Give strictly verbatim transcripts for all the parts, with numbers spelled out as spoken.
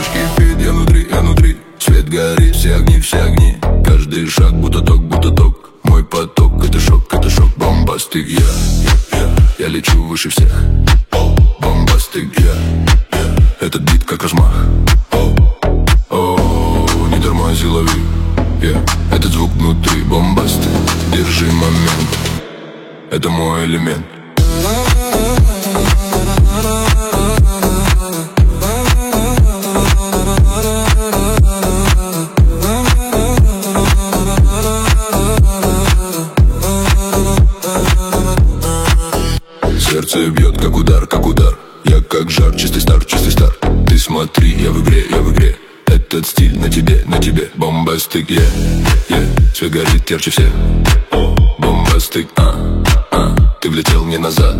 девушки фит, я внутри, я внутри. Свет горит, все огни, все огни. Каждый шаг будто ток, будто ток. Мой поток, это шок, это шок. Бомбастик, я, я, я, я лечу выше всех. Бомбастик, я, я, этот бит как размах. О, не тормози, лови, я, этот звук внутри. Бомбастик, держи момент, это мой элемент. Сердце бьет как удар, как удар. Я как жар, чистый стар, чистый стар. Ты смотри, я в игре, я в игре. Этот стиль на тебе, на тебе. Бомбастик, я, я, свет горит ярче всех. Бомбастик, а, а, ты влетел мне назад.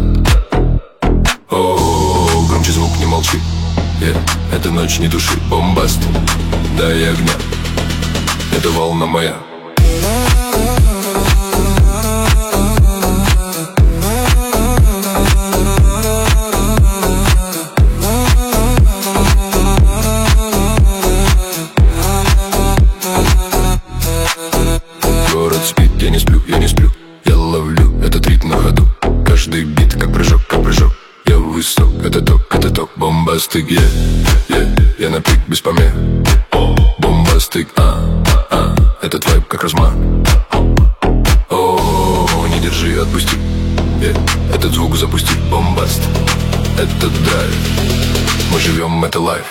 О, громче звук, не молчи. Я, эта ночь не души. Бомбастик, дай огня. Это волна моя. Я не сплю, я не сплю, я ловлю этот ритм на ходу. Каждый бит как прыжок, как прыжок. Я высок, это ток, это ток. Бомбастик, я, я, я на пик без помех. Бомбастик, а, а, этот вайб как размах. О, не держи, отпусти, я, этот звук запусти. Бомбаст, это драйв. Мы живем, это лайф.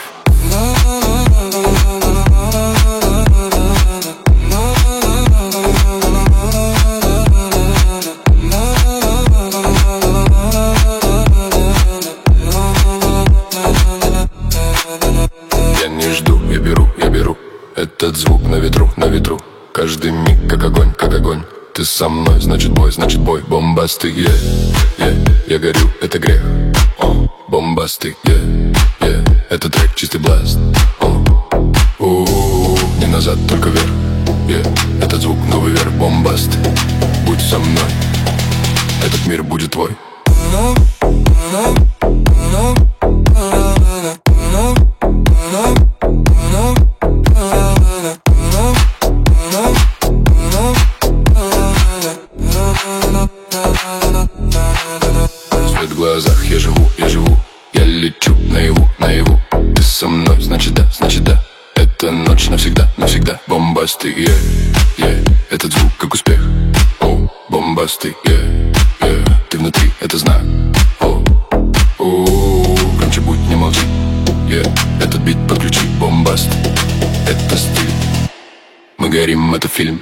Я беру, я беру этот звук на ветру, на ветру. Каждый миг как огонь, как огонь. Ты со мной, значит бой, значит бой. Бомбастик, я, я, я горю, это грех. О, бомбастик, я, я, это трек, чистый бласт. О, у, не назад, только вверх. Я, этот звук новый вверх. Бомбаст, будь со мной, этот мир будет твой. Свет в глазах, я живу, я живу. Я лечу наяву, наяву. Ты со мной, значит да, значит да. Это ночь навсегда, навсегда. Бомбастик, я, я, этот звук как успех. О, бомбастик, я, я, ты внутри, это знак. О, о, громче будь, не молчи. Я, этот бит подключи. Бомбаст, это стиль. Мы горим, это фильм.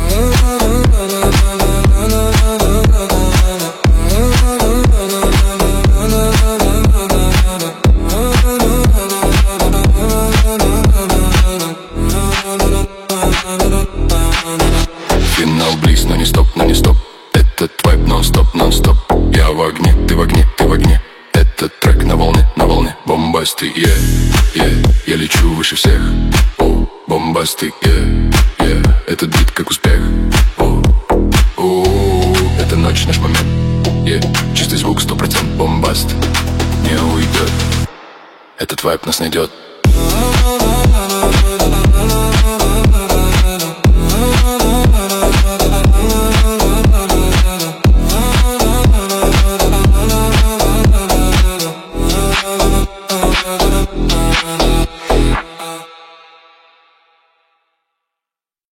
Финал близ, но не стоп, но не стоп. Этот вайб нон-стоп, нон-стоп. Я в огне, ты в огне, ты в огне. Этот трек на волне, на волне. Бомбастик, я, я, я лечу выше всех. О, бомбастик, я, я, этот бит как успех. О, о, это ночь, наш момент. Я, чистый звук, сто процентов. Бомбаст, не уйдет. Этот вайб нас найдет.